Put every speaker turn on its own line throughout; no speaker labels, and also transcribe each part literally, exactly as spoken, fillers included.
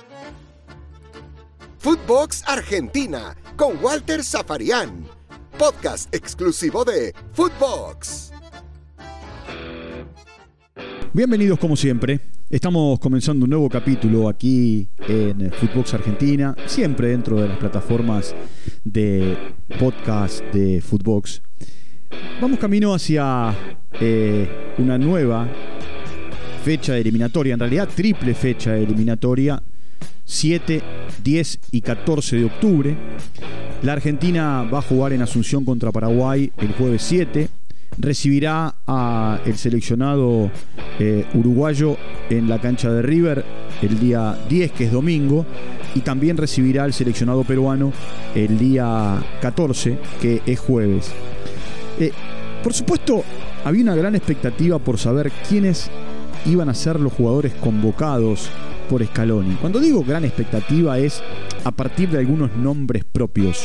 Footbox Argentina con Walter Zafarian, podcast exclusivo de Footbox.
Bienvenidos como siempre. Estamos comenzando un nuevo capítulo aquí en Footbox Argentina, siempre dentro de las plataformas de podcast de Footbox. Vamos camino hacia eh, una nueva fecha eliminatoria, en realidad triple fecha eliminatoria, siete, diez y catorce de octubre. La Argentina va a jugar en Asunción contra Paraguay el jueves siete. Recibirá a el seleccionado eh, uruguayo en la cancha de River el día diez, que es domingo, y también recibirá al seleccionado peruano el día catorce, que es jueves. Eh, por supuesto, había una gran expectativa por saber quiénes iban a ser los jugadores convocados por Scaloni. Cuando digo gran expectativa es a partir de algunos nombres propios.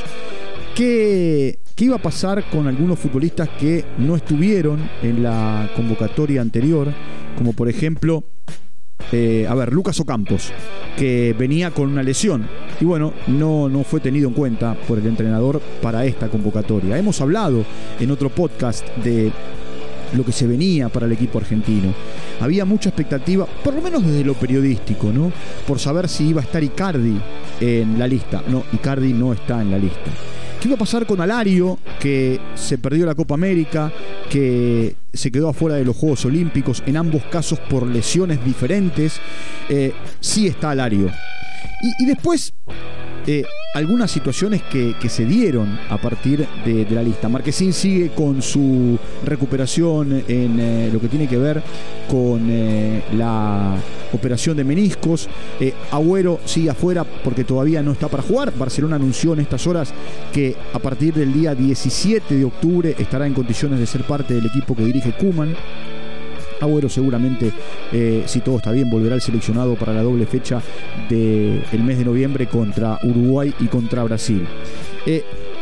¿Qué, qué iba a pasar con algunos futbolistas que no estuvieron en la convocatoria anterior? Como por ejemplo, eh, a ver, Lucas Ocampos, que venía con una lesión y bueno, no, no fue tenido en cuenta por el entrenador para esta convocatoria. Hemos hablado en otro podcast de lo que se venía para el equipo argentino. Había mucha expectativa, por lo menos desde lo periodístico, ¿no? Por saber si iba a estar Icardi en la lista. No, Icardi no está en la lista. ¿Qué iba a pasar con Alario, que se perdió la Copa América, que se quedó afuera de los Juegos Olímpicos, en ambos casos por lesiones diferentes? Eh, sí está Alario. Y, y después, eh, algunas situaciones que, que se dieron a partir de, de la lista. Marquesín sigue con su recuperación en eh, lo que tiene que ver con eh, la operación de meniscos. eh, Agüero sigue afuera porque todavía no está para jugar. Barcelona anunció en estas horas que a partir del día diecisiete de octubre estará en condiciones de ser parte del equipo que dirige Koeman. Agüero seguramente, eh, si todo está bien, volverá al seleccionado para la doble fecha del mes de noviembre contra Uruguay y contra Brasil. Eh,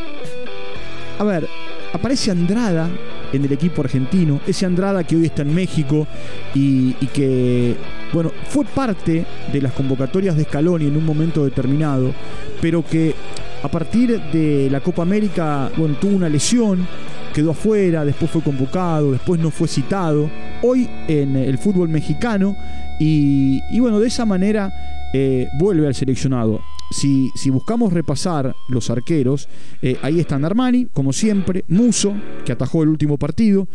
a ver, aparece Andrada en el equipo argentino, ese Andrada que hoy está en México y, y que, bueno, fue parte de las convocatorias de Scaloni en un momento determinado, pero que a partir de la Copa América, bueno, tuvo una lesión, quedó afuera, después fue convocado, después no fue citado, hoy en el fútbol mexicano, y, y bueno, de esa manera eh, vuelve al seleccionado. Si, si buscamos repasar los arqueros, eh, ahí están Armani, como siempre, Musso, que atajó el último partido,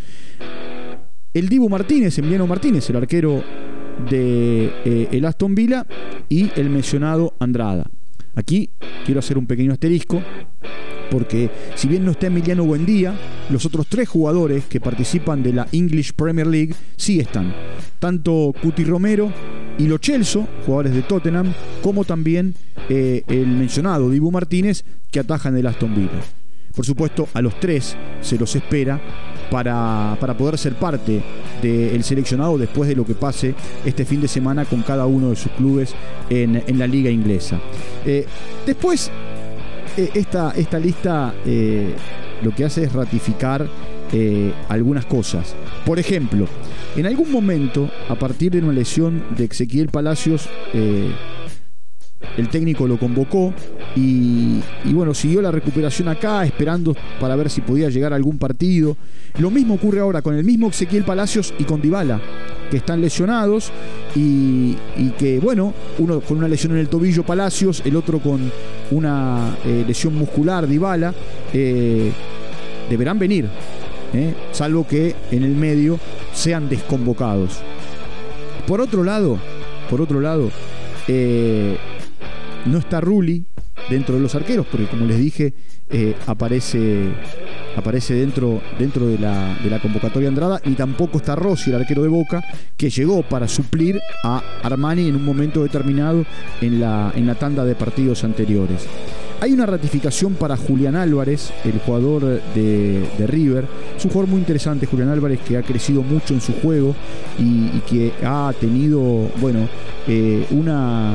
el Dibu Martínez, Emiliano Martínez, el arquero de eh, el Aston Villa, y el mencionado Andrada. Aquí quiero hacer un pequeño asterisco, porque si bien no está Emiliano Buendía, los otros tres jugadores que participan de la English Premier League sí están. Tanto Cuti Romero y Lo Celso, jugadores de Tottenham, como también eh, el mencionado Dibu Martínez, que atajan el Aston Villa. Por supuesto, a los tres se los espera para, para poder ser parte del seleccionado después de lo que pase este fin de semana con cada uno de sus clubes en, en la liga inglesa. Eh, después, eh, esta, esta lista eh, lo que hace es ratificar eh, algunas cosas. Por ejemplo, en algún momento, a partir de una lesión de Ezequiel Palacios, eh, el técnico lo convocó y, y bueno, siguió la recuperación acá, esperando para ver si podía llegar a algún partido. Lo mismo ocurre ahora con el mismo Ezequiel Palacios y con Dybala, que están lesionados y, y que, bueno, uno con una lesión en el tobillo Palacios, el otro con una eh, lesión muscular Dybala, eh, deberán venir, eh, salvo que en el medio sean desconvocados. Por otro lado, por otro lado, eh, no está Rulli dentro de los arqueros, porque como les dije, eh, aparece, aparece dentro, dentro de, la, de la convocatoria Andrada, y tampoco está Rossi, el arquero de Boca, que llegó para suplir a Armani en un momento determinado en la, en la tanda de partidos anteriores. Hay una ratificación para Julián Álvarez, el jugador de, de River. Es un jugador muy interesante, Julián Álvarez, que ha crecido mucho en su juego y, y que ha tenido, bueno, eh, una...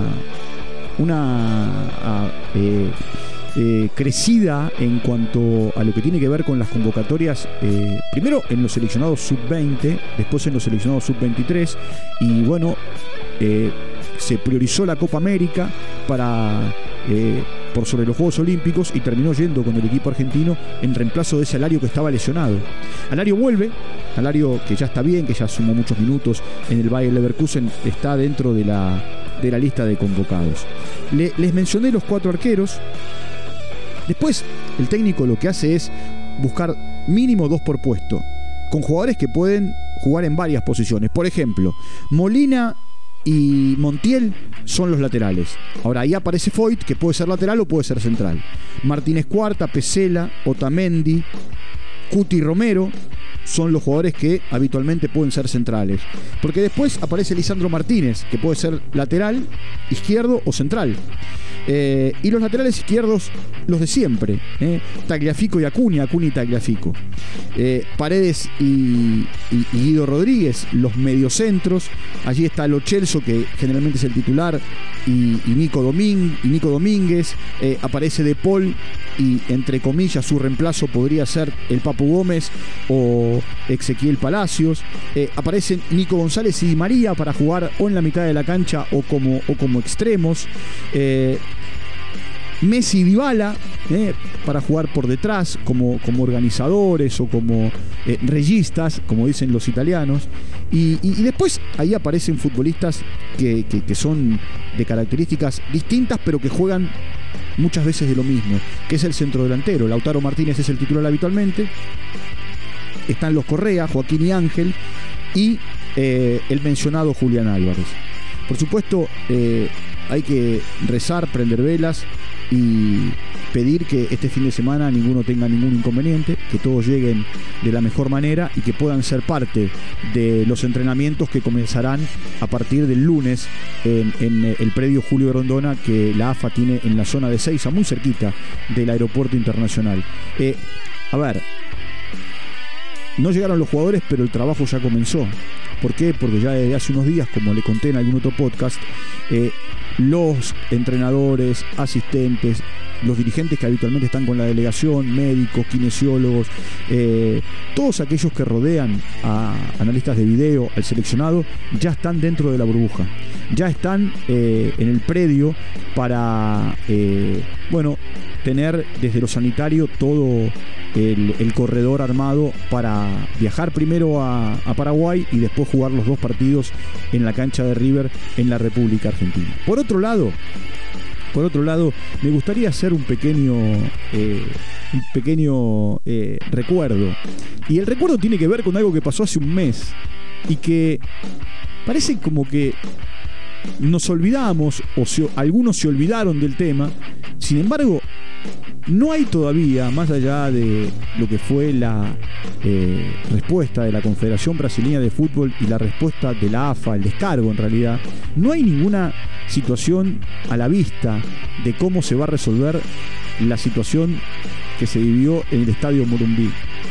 una eh, eh, crecida en cuanto a lo que tiene que ver con las convocatorias, eh, primero en los seleccionados sub veinte, después en los seleccionados sub veintitrés, y bueno, eh, se priorizó la Copa América para eh, por sobre los Juegos Olímpicos y terminó yendo con el equipo argentino en reemplazo de ese Alario que estaba lesionado. Alario vuelve, Alario que ya está bien, que ya sumó muchos minutos en el Bayer Leverkusen, está dentro de la, de la lista de convocados. Le, les mencioné los cuatro arqueros. Después el técnico lo que hace es buscar mínimo dos por puesto, con jugadores que pueden jugar en varias posiciones. Por ejemplo, Molina y Montiel son los laterales. Ahora ahí aparece Foyt, que puede ser lateral o puede ser central. Martínez Cuarta, Pesela, Otamendi, Cuti Romero son los jugadores que habitualmente pueden ser centrales. Porque después aparece Lisandro Martínez, que puede ser lateral, izquierdo o central. Eh, y los laterales izquierdos, los de siempre, eh, Tagliafico y Acuña, Acuña y Tagliafico. Eh, Paredes y, y, y Guido Rodríguez, los mediocentros. Allí está Lo Celso, que generalmente es el titular, y, y, Nico, Domín, y Nico Domínguez. Eh, aparece De Paul y, entre comillas, su reemplazo podría ser el Papu Gómez o Ezequiel Palacios. Eh, aparecen Nico González y Di María para jugar o en la mitad de la cancha o como, o como extremos. Eh, Messi y Dybala eh, para jugar por detrás como, como organizadores o como eh, registas, como dicen los italianos. Y, y, y después ahí aparecen futbolistas que, que, que son de características distintas, pero que juegan muchas veces de lo mismo, que es el centrodelantero. Lautaro Martínez es el titular habitualmente. Están los Correa, Joaquín y Ángel, y eh, el mencionado Julián Álvarez. Por supuesto, eh, hay que rezar, prender velas y pedir que este fin de semana ninguno tenga ningún inconveniente, que todos lleguen de la mejor manera y que puedan ser parte de los entrenamientos que comenzarán a partir del lunes en, en el predio Julio Grondona, que la A F A tiene en la zona de Seiza, muy cerquita del aeropuerto internacional. Eh, a ver, no llegaron los jugadores, pero el trabajo ya comenzó. ¿Por qué? Porque ya desde hace unos días, como le conté en algún otro podcast, eh, los entrenadores, asistentes, los dirigentes que habitualmente están con la delegación, médicos, kinesiólogos, eh, todos aquellos que rodean a analistas de video, al seleccionado, ya están dentro de la burbuja. Ya están eh, en el predio para, eh, bueno, tener desde lo sanitario todo el, el corredor armado para viajar primero a, a Paraguay y después jugar los dos partidos en la cancha de River en la República Argentina. Por otro lado, por otro lado, me gustaría hacer un pequeño, eh, un pequeño eh, recuerdo. Y el recuerdo tiene que ver con algo que pasó hace un mes y que parece como que nos olvidamos o se, algunos se olvidaron del tema. Sin embargo, no hay todavía, más allá de lo que fue la eh, respuesta de la Confederación Brasileña de Fútbol y la respuesta de la A F A, el descargo en realidad, no hay ninguna situación a la vista de cómo se va a resolver la situación que se vivió en el Estadio Morumbi.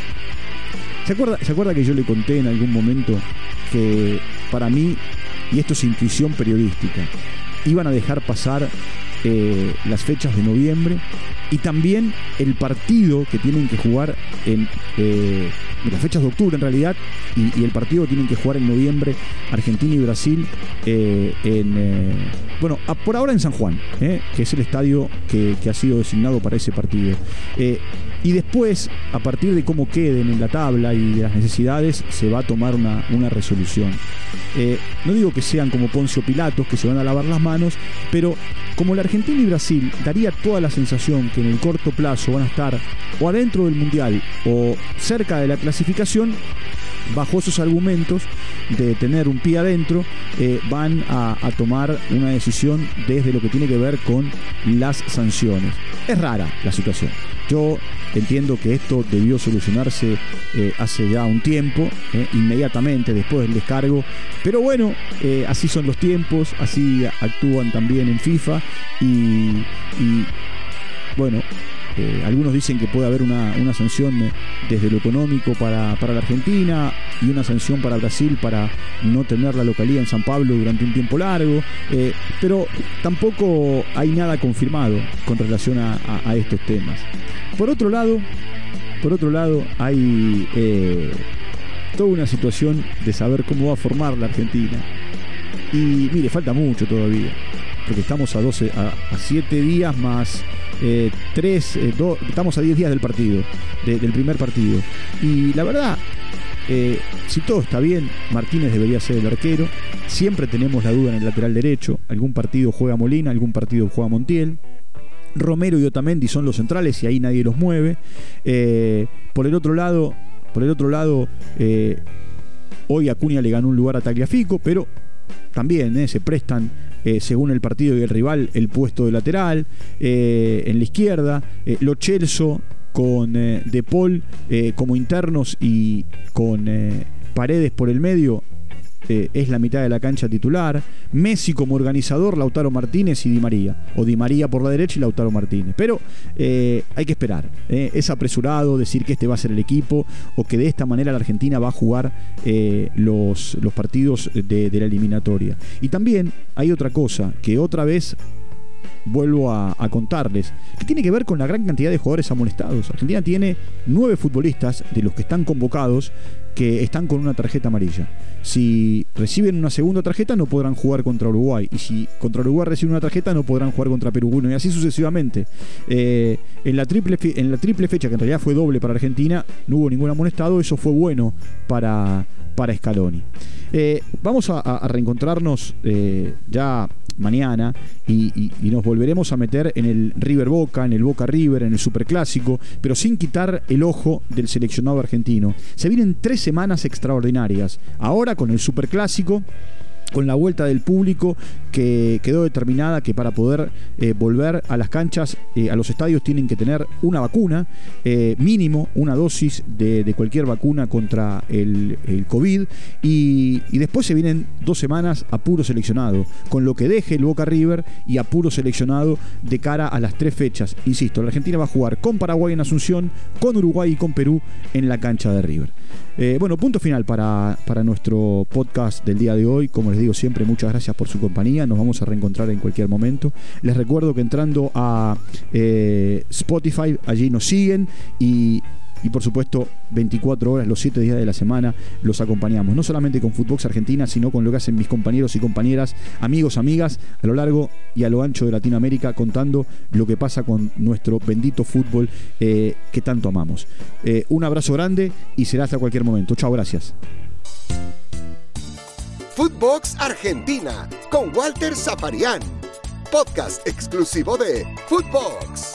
¿Se acuerda, ¿Se acuerda que yo le conté en algún momento que para mí, y esto es intuición periodística, iban a dejar pasar eh, las fechas de noviembre y también el partido que tienen que jugar en eh, las fechas de octubre en realidad, y, y el partido que tienen que jugar en noviembre, Argentina y Brasil, eh, en eh, bueno, a, por ahora en San Juan, eh, que es el estadio que, que ha sido designado para ese partido. Eh, y después, a partir de cómo queden en la tabla y de las necesidades, se va a tomar una, una resolución. Eh, no digo que sean como Poncio Pilatos, que se van a lavar las manos, pero como la Argentina y Brasil daría toda la sensación que en el corto plazo van a estar o adentro del Mundial o cerca de la clasificación, bajo esos argumentos de tener un pie adentro, eh, van a, a tomar una decisión desde lo que tiene que ver con las sanciones. Es rara la situación. Yo entiendo que esto debió solucionarse eh, hace ya un tiempo, eh, inmediatamente después del descargo, pero bueno, eh, así son los tiempos, así actúan también en FIFA y, y bueno, Eh, algunos dicen que puede haber una, una sanción desde lo económico para, para la Argentina y una sanción para Brasil para no tener la localía en San Pablo durante un tiempo largo, eh, pero tampoco hay nada confirmado con relación a, a, a estos temas. Por otro lado, por otro lado hay eh, toda una situación de saber cómo va a formar la Argentina. Y mire, falta mucho todavía, porque estamos a doce, a, a siete días más eh, tres, eh, do, estamos a diez días del partido, de, del primer partido. Y la verdad, eh, si todo está bien, Martínez debería ser el arquero. Siempre tenemos la duda en el lateral derecho. Algún partido juega Molina, algún partido juega Montiel. Romero y Otamendi son los centrales y ahí nadie los mueve. Eh, por el otro lado, por el otro lado, eh, hoy Acuña le ganó un lugar a Tagliafico, pero también eh, se prestan, eh, según el partido y el rival, el puesto de lateral. Eh, en la izquierda, eh, Lo Celso con eh, De Paul eh, como internos y con eh, Paredes por el medio. Eh, es la mitad de la cancha titular. Messi como organizador, Lautaro Martínez y Di María, o Di María por la derecha y Lautaro Martínez. Pero eh, hay que esperar, eh. es apresurado decir que este va a ser el equipo o que de esta manera la Argentina va a jugar eh, los, los partidos de, de la eliminatoria. Y también hay otra cosa que otra vez vuelvo a, a contarles, que tiene que ver con la gran cantidad de jugadores amonestados. Argentina tiene nueve futbolistas de los que están convocados que están con una tarjeta amarilla. Si reciben una segunda tarjeta no podrán jugar contra Uruguay, y si contra Uruguay reciben una tarjeta no podrán jugar contra Perú, y así sucesivamente. Eh, en, la triple fe- en la triple fecha, que en realidad fue doble para Argentina, no hubo ningún amonestado. Eso fue bueno para, para Scaloni. Eh, vamos a, a reencontrarnos eh, ya mañana y, y, y nos volveremos a meter en el River Boca, en el Boca River, en el Superclásico, pero sin quitar el ojo del seleccionado argentino. Se vienen tres semanas extraordinarias. Ahora con el Superclásico, con la vuelta del público, que quedó determinada que para poder eh, volver a las canchas, eh, a los estadios, tienen que tener una vacuna, eh, mínimo una dosis de, de cualquier vacuna contra el, el COVID, y, y después se vienen dos semanas a puro seleccionado, con lo que deje el Boca River, y a puro seleccionado de cara a las tres fechas. Insisto, la Argentina va a jugar con Paraguay en Asunción, con Uruguay y con Perú en la cancha de River. Eh, bueno, punto final para, para nuestro podcast del día de hoy. Como les digo siempre, muchas gracias por su compañía. Nos vamos a reencontrar en cualquier momento. Les recuerdo que entrando a eh, Spotify, allí nos siguen y... Y por supuesto, veinticuatro horas, los siete días de la semana, los acompañamos. No solamente con Footbox Argentina, sino con lo que hacen mis compañeros y compañeras, amigos, amigas, a lo largo y a lo ancho de Latinoamérica, contando lo que pasa con nuestro bendito fútbol eh, que tanto amamos. Eh, un abrazo grande y será hasta cualquier momento. Chao, gracias.
Footbox Argentina con Walter Safarian, podcast exclusivo de Footbox.